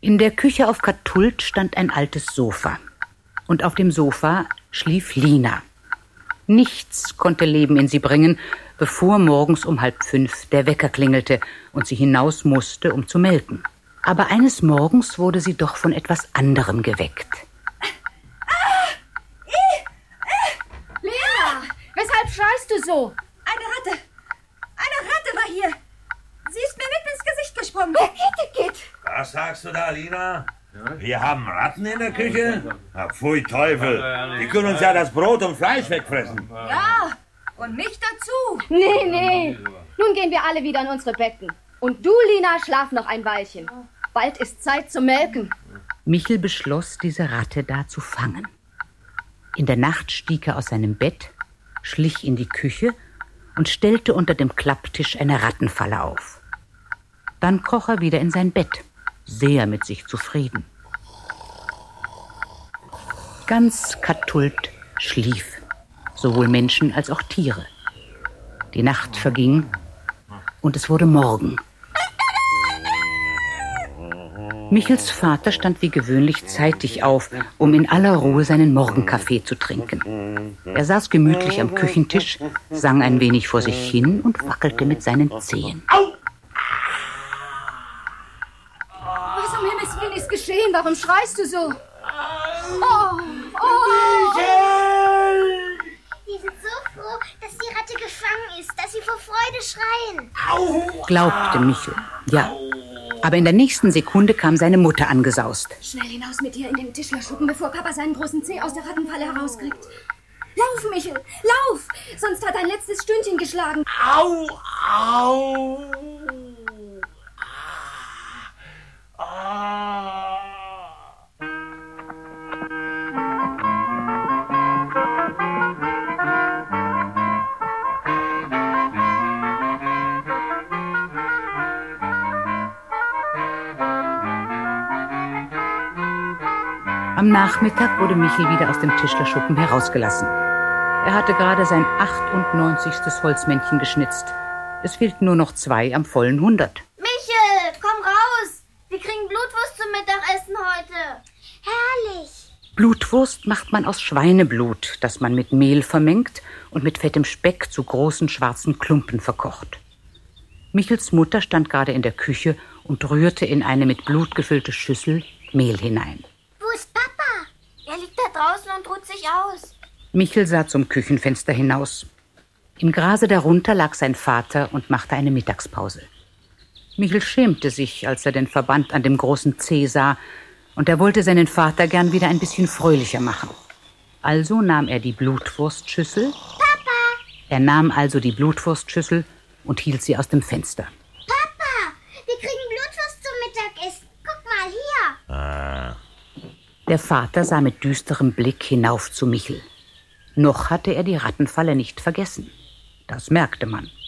In der Küche auf Kathult stand ein altes Sofa. Und auf dem Sofa schlief Lina. Nichts konnte Leben in sie bringen, bevor morgens um 4:30 der Wecker klingelte und sie hinaus musste, um zu melken. Aber eines Morgens wurde sie doch von etwas anderem geweckt. Lena, weshalb schreist du so? Eine Ratte war hier. Sie ist mir mitten ins Gesicht gesprungen. Geht. Was sagst du da, Lina? Wir haben Ratten in der Küche? Na, pfui Teufel. Die können uns ja das Brot und Fleisch wegfressen. Ja, und mich dazu. Nee. Nun gehen wir alle wieder in unsere Betten. Und du, Lina, schlaf noch ein Weilchen. Bald ist Zeit zum Melken. Michel beschloss, diese Ratte da zu fangen. In der Nacht stieg er aus seinem Bett, schlich in die Küche und stellte unter dem Klapptisch eine Rattenfalle auf. Dann kroch er wieder in sein Bett, sehr mit sich zufrieden. Ganz Kathult schlief, sowohl Menschen als auch Tiere. Die Nacht verging und es wurde Morgen. Michels Vater stand wie gewöhnlich zeitig auf, um in aller Ruhe seinen Morgenkaffee zu trinken. Er saß gemütlich am Küchentisch, sang ein wenig vor sich hin und wackelte mit seinen Zehen. Was um Himmels Willen ist geschehen? Warum schreist du so? Wir sind so froh, dass die Ratte gefangen ist, dass sie vor Freude schreien. Glaubte Michel, ja. Aber in der nächsten Sekunde kam seine Mutter angesaust. Schnell hinaus mit dir in den Tischlerschuppen, bevor Papa seinen großen Zeh aus der Rattenfalle herauskriegt. Lauf, Michel, lauf! Sonst hat ein letztes Stündchen geschlagen. Au! Am Nachmittag wurde Michel wieder aus dem Tischlerschuppen herausgelassen. Er hatte gerade sein 98. Holzmännchen geschnitzt. Es fehlten nur noch 2 am vollen 100. Michel, komm raus. Wir kriegen Blutwurst zum Mittagessen heute. Herrlich. Blutwurst macht man aus Schweineblut, das man mit Mehl vermengt und mit fettem Speck zu großen schwarzen Klumpen verkocht. Michels Mutter stand gerade in der Küche und rührte in eine mit Blut gefüllte Schüssel Mehl hinein. Wo ist Papa? Er liegt da draußen und ruht sich aus. Michel sah zum Küchenfenster hinaus. Im Grase darunter lag sein Vater und machte eine Mittagspause. Michel schämte sich, als er den Verband an dem großen Zeh sah, und er wollte seinen Vater gern wieder ein bisschen fröhlicher machen. Also nahm er die Blutwurstschüssel. Papa! Er nahm also die Blutwurstschüssel und hielt sie aus dem Fenster. Papa, wir kriegen Blutwurst zum Mittagessen. Guck mal hier. Der Vater sah mit düsterem Blick hinauf zu Michel. Noch hatte er die Rattenfalle nicht vergessen. Das merkte man.